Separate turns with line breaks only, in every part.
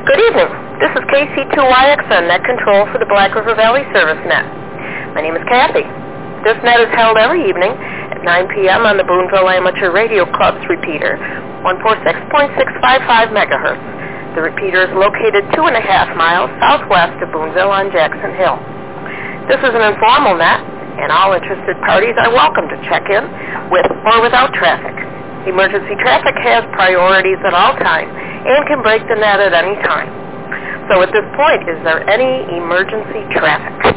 Good evening. This is KC2YXN Net Control for the Black River Valley Service Net. My name is Kathy. This net is held every evening at 9 p.m. on the Boonville Amateur Radio Club's repeater, 146.655 megahertz. The repeater is located 2.5 miles southwest of Boonville on Jackson Hill. This is an informal net, and all interested parties are welcome to check in with or without traffic. Emergency traffic has priorities at all times and can break the net at any time. So at this point, is there any emergency traffic?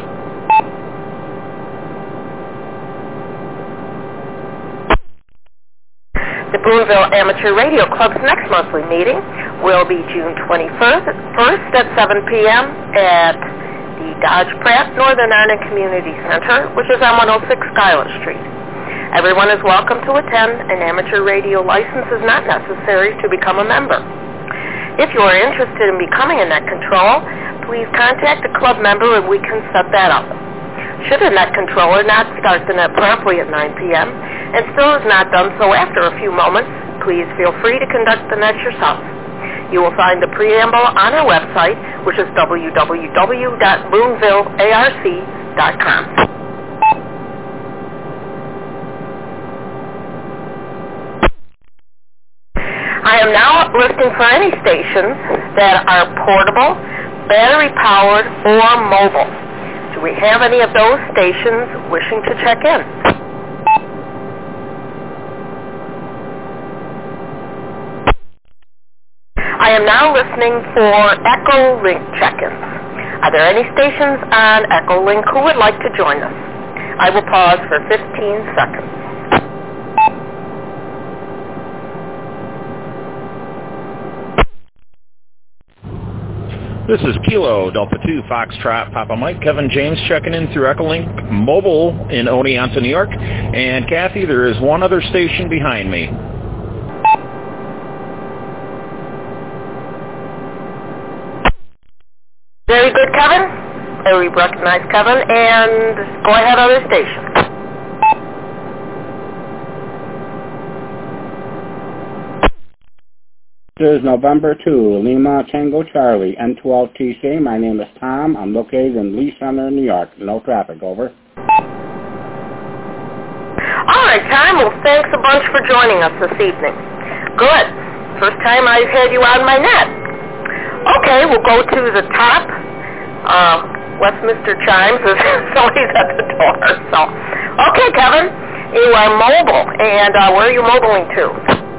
The Boonville Amateur Radio Club's next monthly meeting will be June 21st at 7 p.m. at the Dodge Pratt Northern Arnon Community Center, which is on 106 Schuyler Street. Everyone is welcome to attend. An amateur radio license is not necessary to become a member. If you are interested in becoming a net control, please contact a club member and we can set that up. Should a net controller not start the net promptly at 9 p.m. and still has not done so after a few moments, please feel free to conduct the net yourself. You will find the preamble on our website, which is www.boonvillearc.com. I am now listing for any stations that are portable, battery-powered, or mobile. Do we have any of those stations wishing to check in? I am now listening for Echolink check-ins. Are there any stations on Echolink who would like to join us? I will pause for 15 seconds.
This is Kilo, Delta 2, Foxtrot, Papa Mike, Kevin James checking in through Echolink Mobile in Oneonta, New York. And Kathy, there is one other station behind me.
Very good, Kevin. We recognize Kevin. And go ahead, other station.
This is November 2, Lima Tango Charlie, N12TC. My name is Tom. I'm located in Lee Center, New York. No traffic, over.
All right, Tom. Well, thanks a bunch for joining us this evening. Good. First time I've had you on my net. Okay, we'll go to the top. Westminster Chimes. Somebody's at the door. So, okay, Kevin. You are mobile. And where are you mobiling to?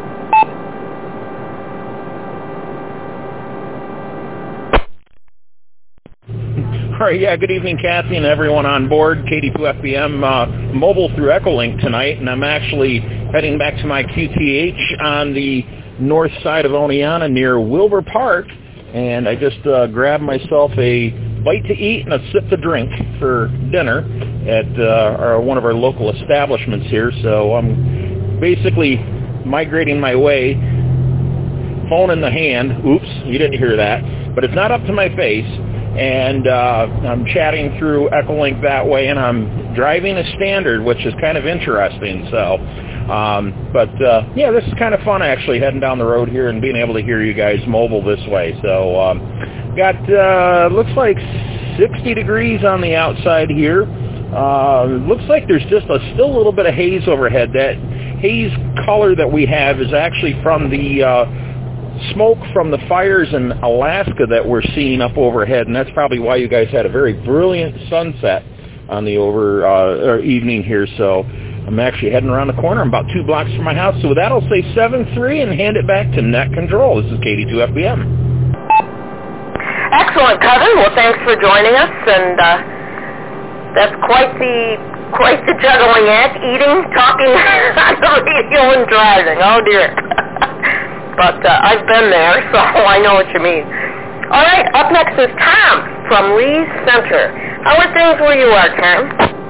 All right, yeah, good evening, Kathy, and everyone on board. KD2FBM mobile through Echolink tonight, and I'm actually heading back to my QTH on the north side of Oneonta near Wilbur Park, and I just grabbed myself a bite to eat and a sip to drink for dinner at one of our local establishments here, so I'm basically migrating my way, phone in the hand. Oops, you didn't hear that, but it's not up to my face. And I'm chatting through Echolink that way, and I'm driving a Standard, which is kind of interesting. So, yeah, this is kind of fun, actually, heading down the road here and being able to hear you guys mobile this way. So, got, looks like 60 degrees on the outside here. Looks like there's just still a little bit of haze overhead. That haze color that we have is actually from the smoke from the fires in Alaska that we're seeing up overhead, and that's probably why you guys had a very brilliant sunset on the evening here. So I'm actually heading around the corner. I'm about 2 blocks from my house. So with that, I'll say 7-3 and hand it back to Net Control. This is KD2FBM.
Excellent, Kevin. Well, thanks for joining us, and that's quite the juggling act, eating, talking on the radio, and driving. Oh, dear. But I've been there, so I know what you mean. All right, up next is Tom from Lee Center. How are things where you are, Tom?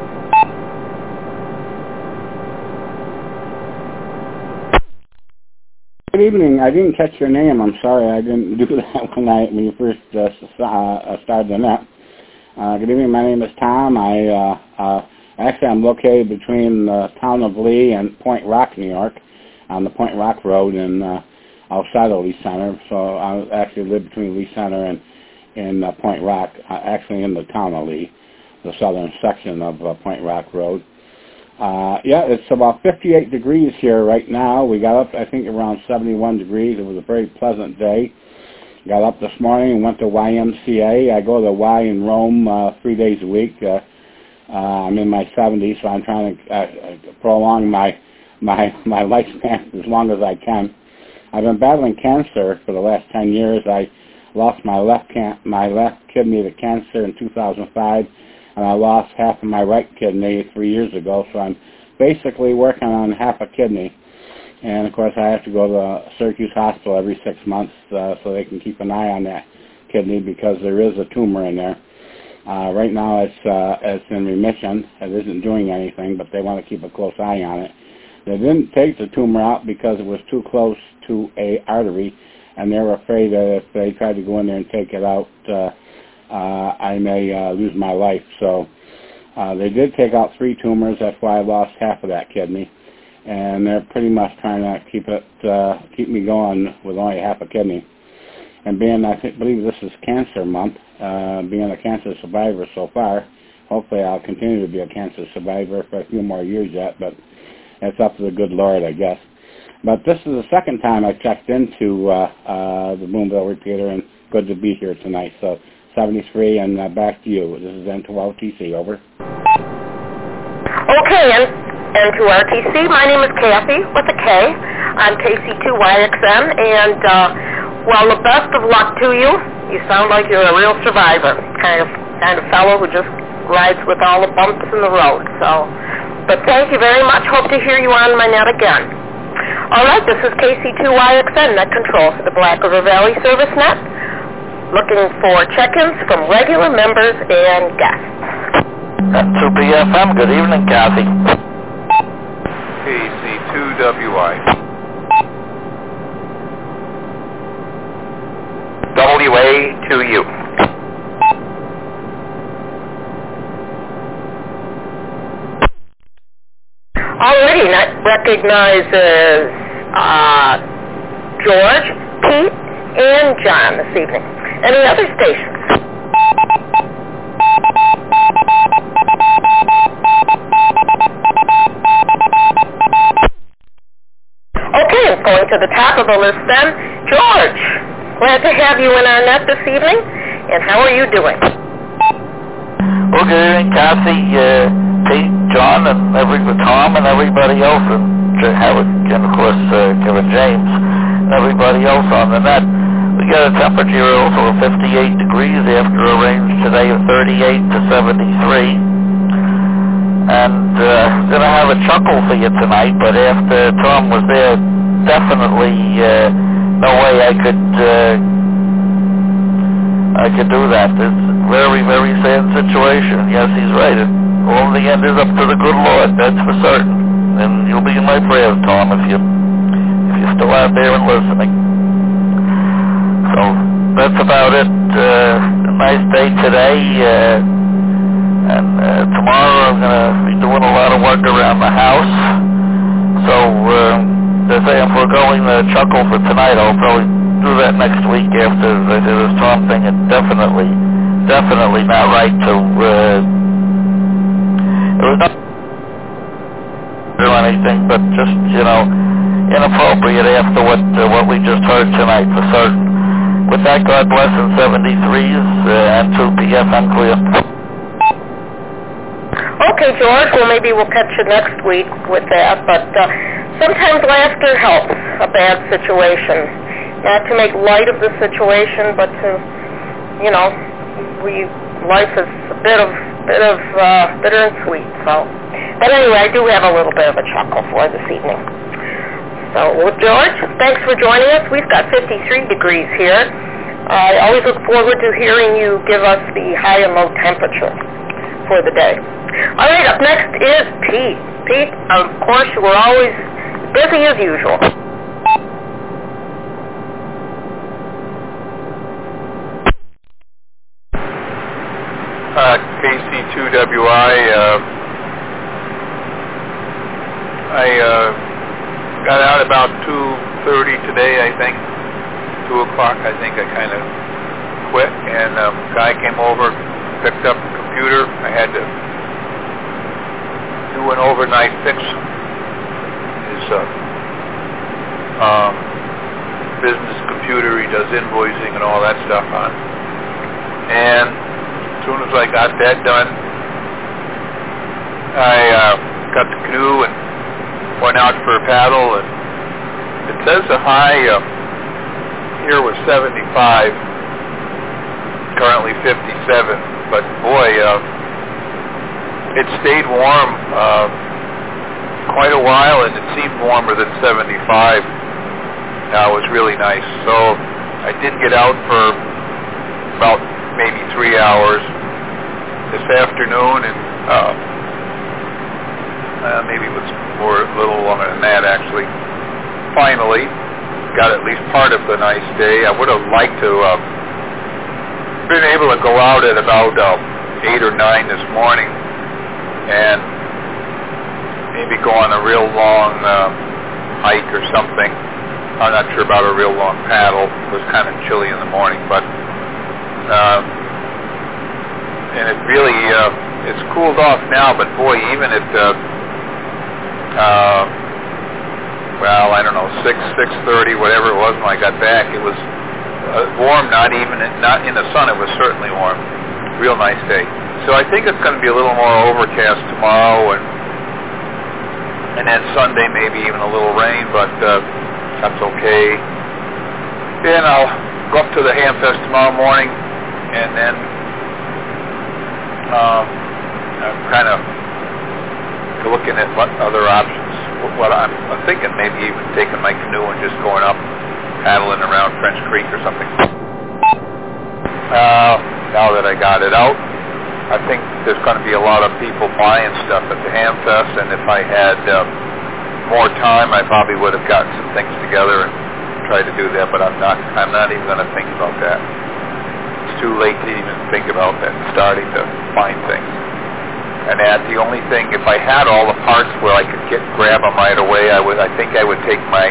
Good evening. I didn't catch your name. I'm sorry. I didn't do that when you first started the net. Good evening. My name is Tom. Actually, I'm located between the town of Lee and Point Rock, New York, on the Point Rock Road, and outside of Lee Center. So I actually live between Lee Center and Point Rock, actually in the town of Lee, the southern section of Point Rock Road. It's about 58 degrees here right now. We got up, I think, around 71 degrees. It was a very pleasant day. Got up this morning and went to YMCA. I go to Y in Rome 3 days a week. I'm in my 70s, so I'm trying to prolong my lifespan as long as I can. I've been battling cancer for the last 10 years. I lost my left kidney to cancer in 2005, and I lost half of my right kidney 3 years ago, so I'm basically working on half a kidney. And, of course, I have to go to Syracuse Hospital every 6 months so they can keep an eye on that kidney because there is a tumor in there. Right now it's in remission. It isn't doing anything, but they want to keep a close eye on it. They didn't take the tumor out because it was too close to a artery, and they were afraid that if they tried to go in there and take it out, I may lose my life. So they did take out 3 tumors. That's why I lost half of that kidney. And they're pretty much trying to keep me going with only half a kidney. And being, I believe this is Cancer Month, being a cancer survivor so far, hopefully I'll continue to be a cancer survivor for a few more years yet, but it's up to the good Lord, I guess. But this is the second time I checked into the Boonville Repeater, and good to be here tonight. So 73, and back to you. This is N2RTC, over.
Okay, N2RTC. My name is Kathy with a K. I'm KC2YXN, and well, the best of luck to you. You sound like you're a real survivor, kind of fellow who just rides with all the bumps in the road. So, but thank you very much. Hope to hear you on my net again. All right, this is KC2YXN, net control for the Black River Valley Service Net. Looking for check-ins from regular members and guests.
N2PFM, good evening, Kathy.
KC2WI.
WA2U.
Already recognizes George, Pete, and John this evening. Any other stations? Okay, I'm going to the top of the list then. George, glad to have you in our net this evening. And how are you doing?
Well, good evening, Kathy, Pete, John, and Tom, and everybody else, and Howard, and of course Kevin James, and everybody else on the net. We got a temperature also of 58 degrees after a range today of 38 to 73. And I'm going to have a chuckle for you tonight, but after Tom was there, definitely no way I could do that. It's a very, very sad situation. Yes, he's right. All in the end is up to the good Lord, that's for certain. And you'll be in my prayers, Tom, if you're still out there and listening. So that's about it. A nice day today. And tomorrow I'm going to be doing a lot of work around the house. So they say I'm foregoing the chuckle for tonight. I'll probably do that next week after I do this Tom thing. It's definitely not right to... it was not do anything, but just, inappropriate after what we just heard tonight for certain. With that, God bless in 73s and 2PFM clear.
Okay, George, well, maybe we'll catch you next week with that, but sometimes laughter helps a bad situation. Not to make light of the situation, but to, life is a bit of bitter and sweet, so. But anyway, I do have a little bit of a chuckle for this evening. So, well, George, thanks for joining us. We've got 53 degrees here. I always look forward to hearing you give us the high and low temperature for the day. All right, up next is Pete. Pete, of course, you were always busy as usual.
KC2WI. I got out about 2:30 today, I think, 2 o'clock, I think, I kind of quit, and a guy came over, picked up the computer. I had to do an overnight fix. His business computer, he does invoicing and all that stuff on. And as soon as I got that done, I got the canoe and went out for a paddle, and it says the high here was 75, currently 57, but boy, it stayed warm quite a while, and it seemed warmer than 75. It was really nice. So I did get out for about maybe 3 hours this afternoon, and maybe it was a little longer than that, actually. Finally, got at least part of the nice day. I would have liked to been able to go out at about 8 or 9 this morning and maybe go on a real long hike or something. I'm not sure about a real long paddle. It was kind of chilly in the morning, but and it really it's cooled off now. But boy, even at well, I don't know, 6:30, whatever it was when I got back, it was warm. Not in the sun. It was certainly warm. Real nice day. So I think it's going to be a little more overcast tomorrow, and then Sunday maybe even a little rain, but that's okay. Then I'll go up to the Hamfest tomorrow morning, and then I'm kind of looking at what other options. What I'm thinking, maybe even taking my canoe and just going up, paddling around French Creek or something. Now that I got it out, I think there's going to be a lot of people buying stuff at the Hamfest, and if I had more time, I probably would have gotten some things together and tried to do that, but I'm not even going to think about that. It's too late to even think about that, starting to find things. And that the only thing, if I had all the parts where I could grab them right away, I think I would take my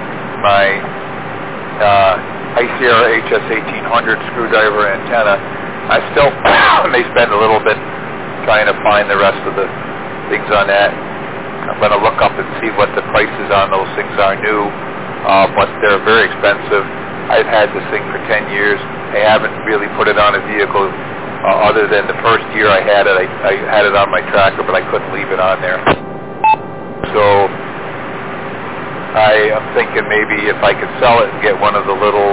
High Sierra HS 1800 screwdriver antenna. I still may spend a little bit trying to find the rest of the things on that. I'm going to look up and see what the prices on those things are new, but they're very expensive. I've had this thing for 10 years. I haven't really put it on a vehicle other than the first year I had it. I had it on my tracker, but I couldn't leave it on there. So I am thinking maybe if I could sell it and get one of the little,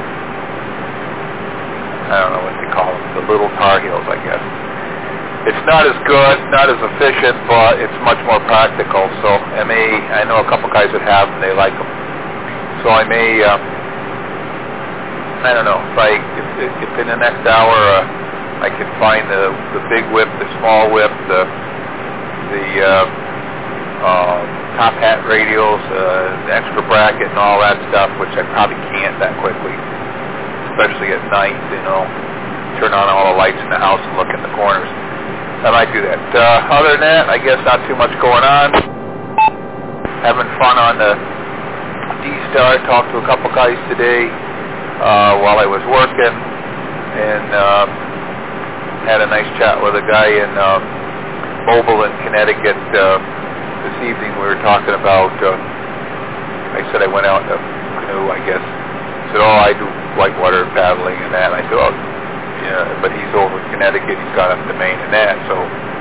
I don't know what they call them, the little Tar Heels, I guess. It's not as good, not as efficient, but it's much more practical. So I know a couple guys that have them, they like them. So I may, I don't know, if in the next hour I can find the big whip, the small whip, the top hat radials, the extra bracket and all that stuff, which I probably can't that quickly, especially at night, turn on all the lights in the house and look in the corners. I might do that. Other than that, I guess not too much going on. Having fun on the D-Star. Talked to a couple guys today while I was working, and had a nice chat with a guy in Mobile in Connecticut this evening. We were talking about, I said I went out in a canoe, I guess. He said, I do whitewater paddling and that. And I said, yeah, but he's over in Connecticut. He's gone up to Maine and that. So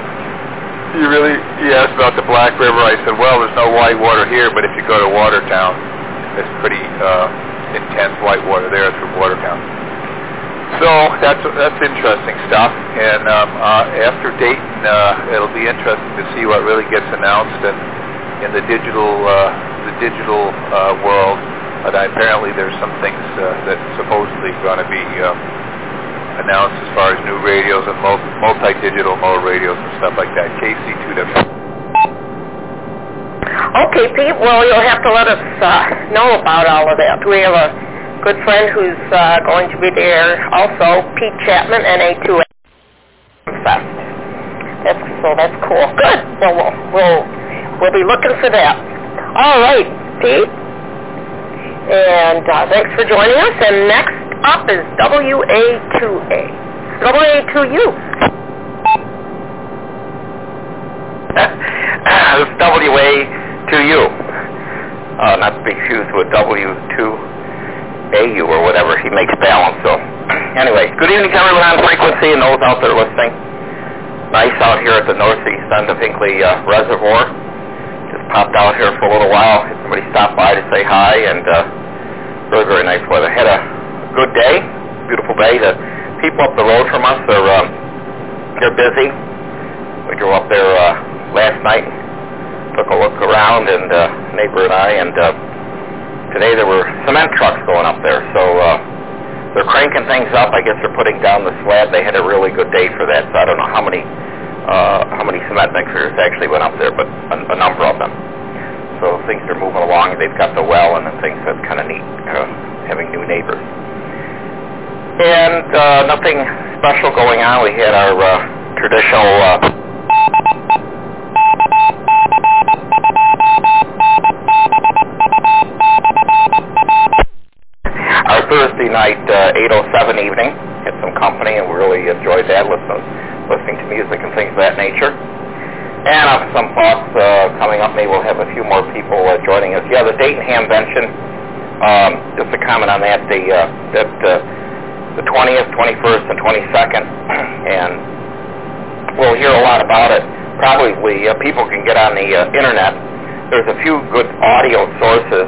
he asked about the Black River. I said, well, there's no whitewater here, but if you go to Watertown, it's pretty intense whitewater there through Watertown. So that's interesting stuff. And after Dayton, it'll be interesting to see what really gets announced in the digital world. But apparently there's some things that supposedly going to be announced as far as new radios and multi-digital mode radios and stuff like that. KC2W.
Okay, Pete. Well, you'll have to let us know about all of that. We have a good friend who's going to be there also, Pete Chapman, NA2A Fest. That's cool. Good. Well, we'll be looking for that. All right, Pete. And thanks for joining us. And next up is WA2A. WA2U.
It's WA2U. Not to be confused with W2AU or whatever. He makes balance, so. Anyway, good evening to everyone on frequency and those out there listening. Nice out here at the northeast end of Hinckley Reservoir. Just popped out here for a little while. Had somebody stop by to say hi, and very, very nice weather. Had a good day, beautiful day. The people up the road from us are they're busy. We drove up there last night, took a look around, and neighbor and I, and today there were cement trucks going up there, so they're cranking things up. I guess they're putting down the slab. They had a really good day for that, so I don't know how many cement mixers actually went up there, but a number of them. So things are moving along. They've got the well and the things. That's kind of neat, having new neighbors. And nothing special going on. We had our traditional our Thursday night 8:07 evening. Had some company, and we really enjoyed that, listening to music and things of that nature. And some thoughts coming up. Maybe we'll have a few more people joining us. Yeah, the Dayton Hamvention. Just a comment on that. The 20th, 21st, and 22nd, and we'll hear a lot about it. Probably people can get on the internet. There's a few good audio sources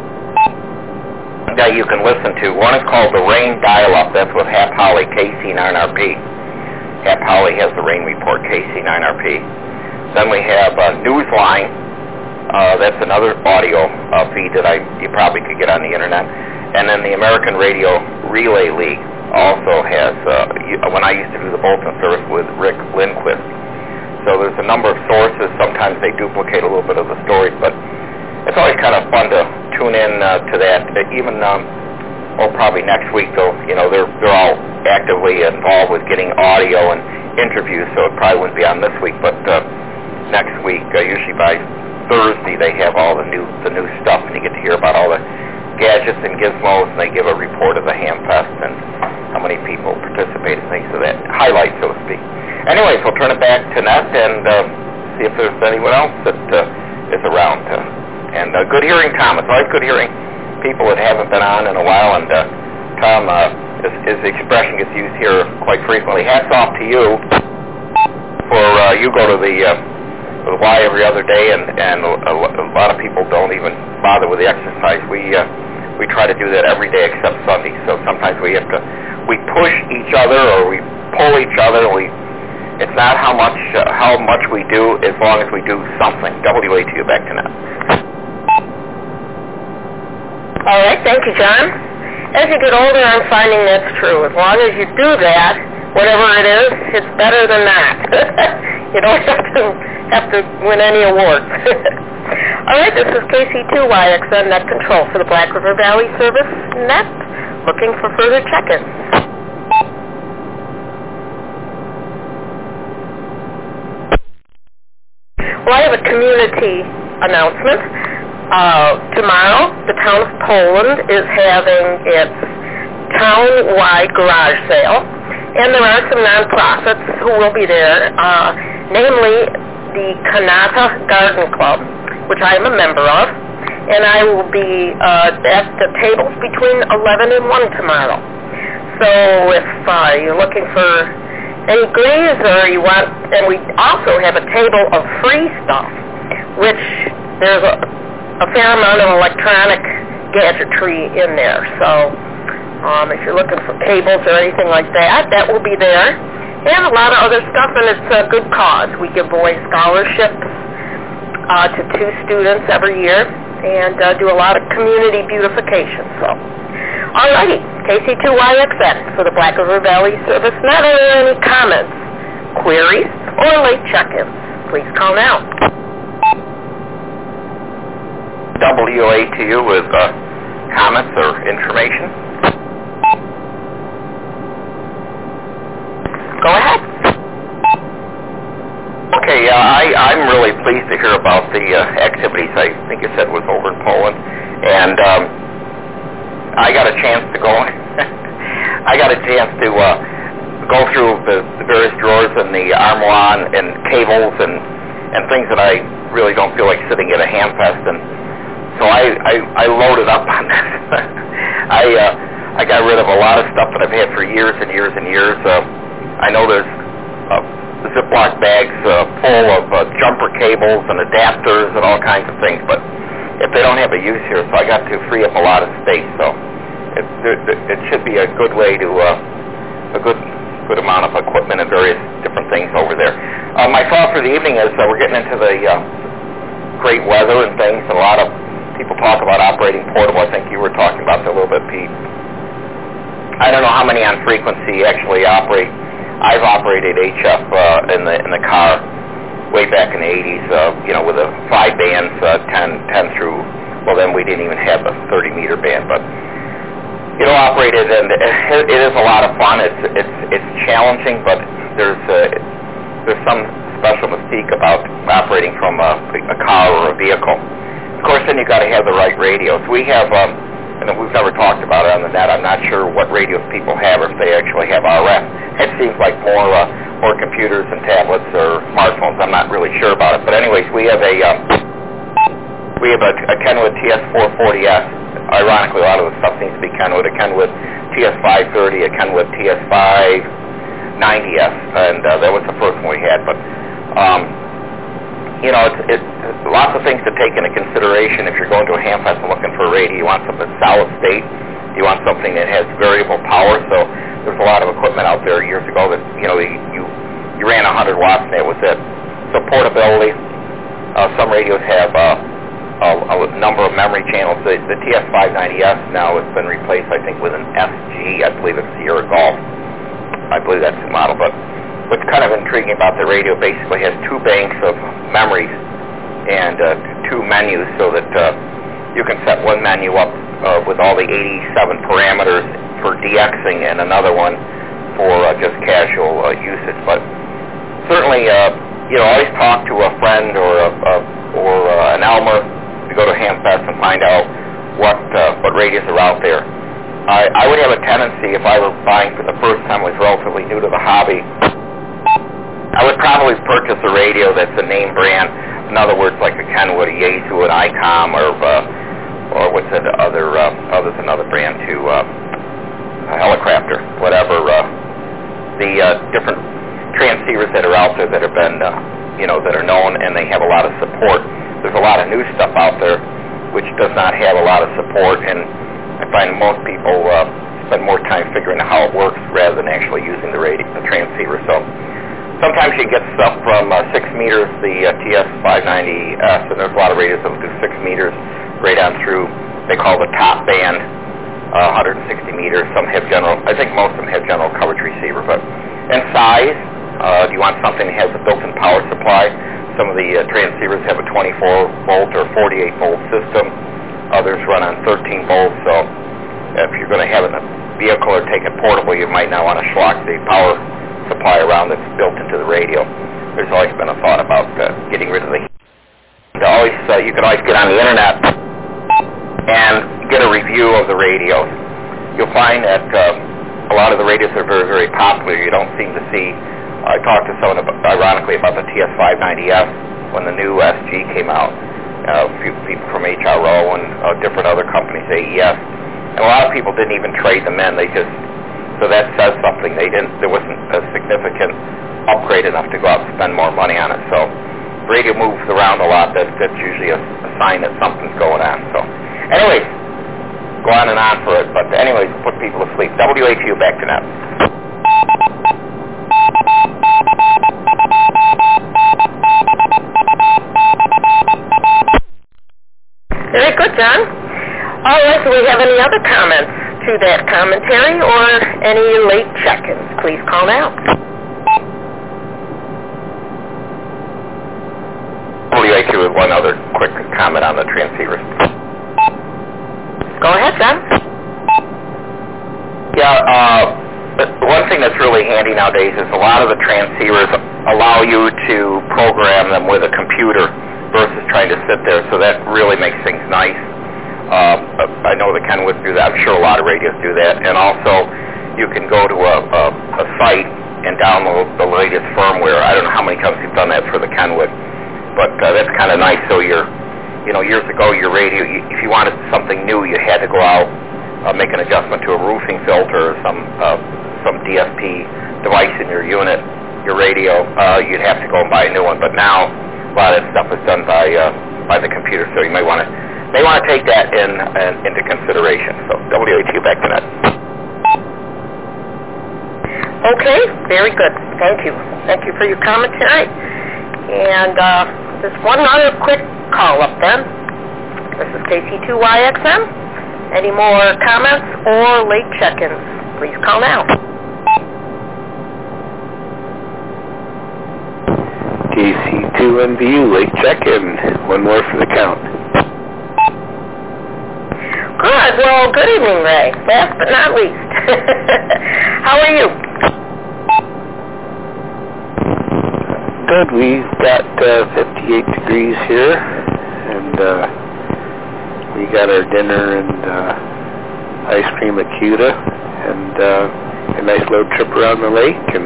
that you can listen to. One is called the Rain Dial-Up. That's with Hap Holly, KC9RP. Hap Holly has the rain report, KC9RP. Then we have Newsline. That's another audio feed that you probably could get on the internet. And then the American Radio Relay League also has, when I used to do the bulletin service with Rick Lindquist. So there's a number of sources. Sometimes they duplicate a little bit of the stories, but it's always kind of fun to tune in to that. Even, probably next week, though, they're all actively involved with getting audio and interviews, so it probably wouldn't be on this week, but next week, usually by Thursday, they have all the new stuff, and you get to hear about all the gadgets and gizmos, and they give a report of the Hamfest and how many people participate and things of that, highlights, so to speak. Anyways, we'll turn it back to Ned and see if there's anyone else that is around. And good hearing Tom. It's always good hearing people that haven't been on in a while, and Tom, his expression gets used here quite frequently. Hats off to you for you go to the Y every other day, and a lot of people don't even bother with the exercise. We try to do that every day except Sunday. So sometimes we push each other or we pull each other. It's not how much we do, as long as we do something. WA2U, back to now.
All right, thank you, John. As you get older, I'm finding that's true. As long as you do that, whatever it is, it's better than not. You don't have to win any awards. All right, this is KC2YXN Net Control for the Black River Valley Service Net, looking for further check-ins. Well, I have a community announcement. Tomorrow, the town of Poland is having its town-wide garage sale, and there are some nonprofits who will be there, namely the Kanata Garden Club, which I am a member of, and I will be at the tables between 11 and 1 tomorrow. So if you're looking for any goodies or you want, and we also have a table of free stuff, which there's a fair amount of electronic gadgetry in there. So if you're looking for cables or anything like that, that will be there. And a lot of other stuff, and it's a good cause. We give away scholarships to 2 students every year and do a lot of community beautification. So, all righty, KC2YXN for the Black River Valley Service. Not only any comments, queries, or late check-ins, please call now.
WA2U with comments or information.
Go ahead.
Okay, I'm really pleased to hear about the activities. I think you said was over in Poland, and I got a chance to go. I got a chance to go through the various drawers and the armoire and cables and things that I really don't feel like sitting at a Hamfest, and so I loaded up on this. I got rid of a lot of stuff that I've had for years and years and years. I know there's Ziploc bags full of jumper cables and adapters and all kinds of things, but if they don't have a use here, so I got to free up a lot of space. So it should be a good way to a good amount of equipment and various different things over there. My thought for the evening is we're getting into the great weather and things, and a lot of people talk about operating portable. I think you were talking about that a little bit, Pete. I don't know how many on frequency actually operate. I've operated HF in the car way back in the 80s, with a 5 bands, 10 through, well, then we didn't even have a 30-meter band, but, operated, and it is a lot of fun. It's challenging, but there's some special mystique about operating from a car or a vehicle. Of course, then you've got to have the right radios. We have, and we've never talked about it on the net. I'm not sure what radios people have, or if they actually have RF. It seems like more computers and tablets or smartphones. I'm not really sure about it. But anyways, we have a Kenwood TS440S. Ironically, a lot of the stuff seems to be Kenwood. A Kenwood TS530, a Kenwood TS590S, and that was the first one we had. But it's lots of things to take into consideration if you're going to a Hamfest and looking for a radio. You want something solid state. You want something that has variable power. So there's a lot of equipment out there years ago that you ran 100 watts and that was it. So portability. Some radios have a number of memory channels. The TS590S now has been replaced, I think, with an SG. I believe it's Sierra Golf. I believe that's the model. But what's kind of intriguing about the radio basically has 2 banks of memories and 2 menus, so that you can set one menu up with all the 87 parameters for DXing and another one for just casual usage. But certainly, always talk to a friend or an Elmer to go to Hamfest and find out what radios are out there. I would have a tendency, if I were buying for the first time, was relatively new to the hobby, I would probably purchase a radio that's a name brand. In other words, like a Kenwood, a Yaesu, an ICOM, or what's the other? There's another brand too, a Helicrafter, whatever. The different transceivers that are out there that have been, that are known, and they have a lot of support. There's a lot of new stuff out there which does not have a lot of support, and I find most people spend more time figuring out how it works rather than actually using the transceiver. So sometimes you get stuff from 6 meters, the TS590S, and there's a lot of radios that will do 6 meters right on through. They call the top band 160 meters. Some have general. I think most of them have general coverage receiver. And size. Do you want something that has a built-in power supply? Some of the transceivers have a 24-volt or 48-volt system. Others run on 13 volts. So if you're going to have a vehicle or take it portable, you might not want to schlock the power supply around that's built into the radio. There's always been a thought about getting rid of the heat. You can always get on the internet and get a review of the radios. You'll find that a lot of the radios are very, very popular. You don't seem to see. I talked to someone ironically about the TS590S when the new SG came out. A few people from HRO and different other companies, AES, and a lot of people didn't even trade them in. So that says something. There wasn't a significant upgrade enough to go out and spend more money on it. So radio moves around a lot. That's usually a sign that something's going on. So anyways, go on and on for it. But anyways, put people to sleep. WHU back to net.
Very good, John. All right, do we have any other comments to that commentary or any late check-ins? Please call now.
WHU with one other quick comment on the transceivers.
Go ahead, John.
Yeah, one thing that's really handy nowadays is a lot of the transceivers allow you to program them with a computer versus trying to sit there, so that really makes things nice. I know the Kenwoods do that. I'm sure a lot of radios do that. And also, you can go to a site and download the latest firmware. I don't know how many times you've done that for the Kenwood, but that's kind of nice. So years ago, your radio, if you wanted something new, you had to go out, make an adjustment to a roofing filter or some DSP device in your unit, your radio. You'd have to go and buy a new one. But now, a lot of that stuff is done by the computer, so you may want to take that into consideration. So WATU back to that.
Okay, very good. Thank you. Thank you for your commentary. And just one other quick call up then. This is KC2YXM. Any more comments or late check-ins, please call now.
KC2NBU, late check-in. One more for the count.
Good. Well, good evening, Ray. Last but not least. How are you?
Good. We've got 58 degrees here, and we got our dinner and ice cream at Cuda, and a nice little trip around the lake, and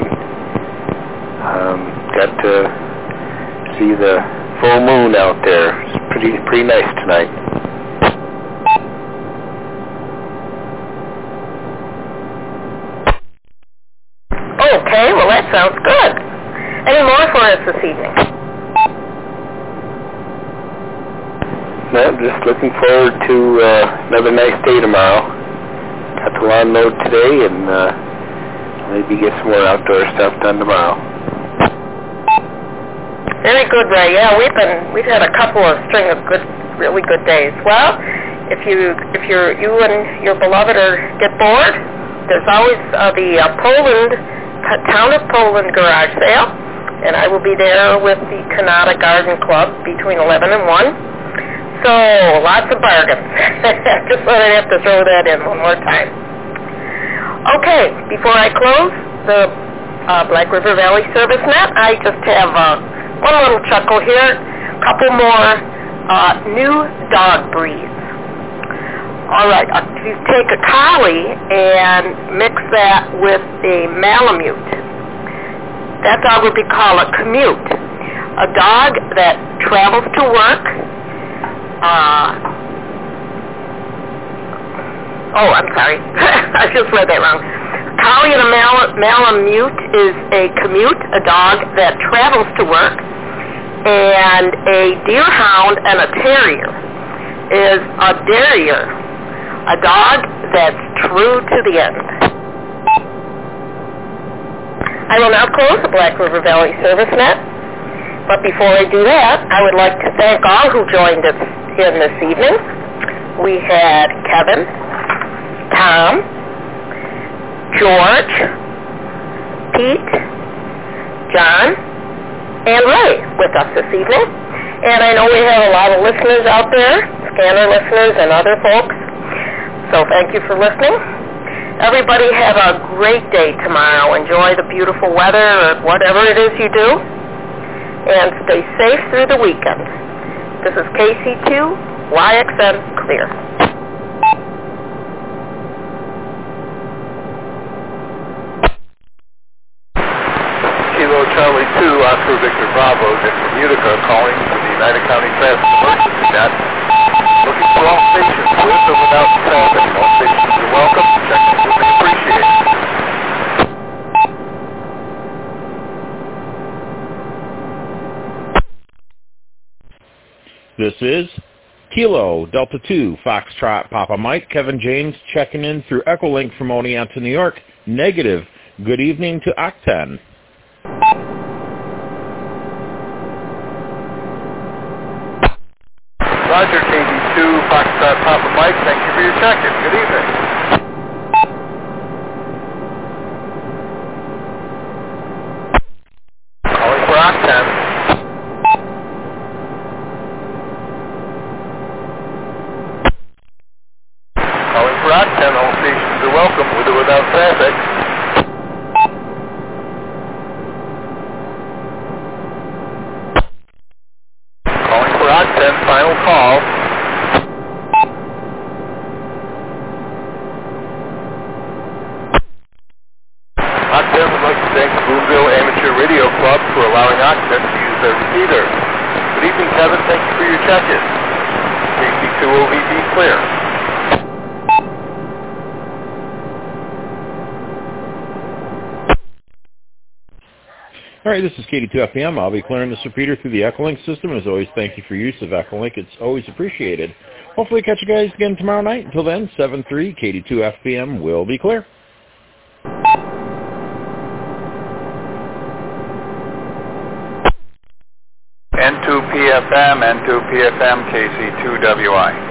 got to see the full moon out there. It's pretty nice tonight.
Okay, well that sounds good. Any more for us this evening?
No, just looking forward to another nice day tomorrow. Got the lawn mowed today, and maybe get some more outdoor stuff done tomorrow.
Very good, Ray. Yeah, we've had a couple of string of really good days. Well, if you and your beloved get bored, there's always the Town of Poland garage sale, and I will be there with the Kanata Garden Club between 11 and 1. So lots of bargains. Just thought I'd have to throw that in one more time. Okay, before I close the Black River Valley Service Net, I just have one little chuckle here. A couple more new dog breeds. All right, you take a collie and mix that with a Malamute. That dog would be called a commute. A dog that travels to work. I'm sorry. I just read that wrong. Collie and a Malamute is a commute, a dog that travels to work. And a deerhound and a terrier is a derriere. A dog that's true to the end. I will now close the Black River Valley Service Net. But before I do that, I would like to thank all who joined us in this evening. We had Kevin, Tom, George, Pete, John, and Ray with us this evening. And I know we have a lot of listeners out there, scanner listeners and other folks. So thank you for listening. Everybody have a great day tomorrow. Enjoy the beautiful weather or whatever it is you do. And stay safe through the weekend. This is KC2, YXN Clear.
Kilo Charlie 2, Oscar Victor Bravo, Victor Utica, calling for the United County Transit Emergency Net. Looking for all stations with or without traffic. All stations are welcome. Check-in will be appreciated.
This is Kilo Delta 2 Foxtrot Papa Mike. Kevin James checking in through Echolink from Oneonta, New York. Negative. Good evening to Octen.
Roger, KD2, Foxtrot Papa Mike. Thank you for your check-in. Good evening. Calling for Octen. Calling for Octen. All stations are welcome, with or without traffic. Calling for Octen. Final call. KC2FM would like to thank the Boonville Amateur Radio Club for allowing Oxford to use their repeater. Good evening, Kevin. Thank you for your check-in. KC2OVB clear.
All right, this is KD2FM. I'll be clearing this repeater through the Echolink system. As always, thank you for your use of Echolink. It's always appreciated. Hopefully catch you guys again tomorrow night. Until then, 7-3, KD2FM will be clear.
N2PFM, KC2WI.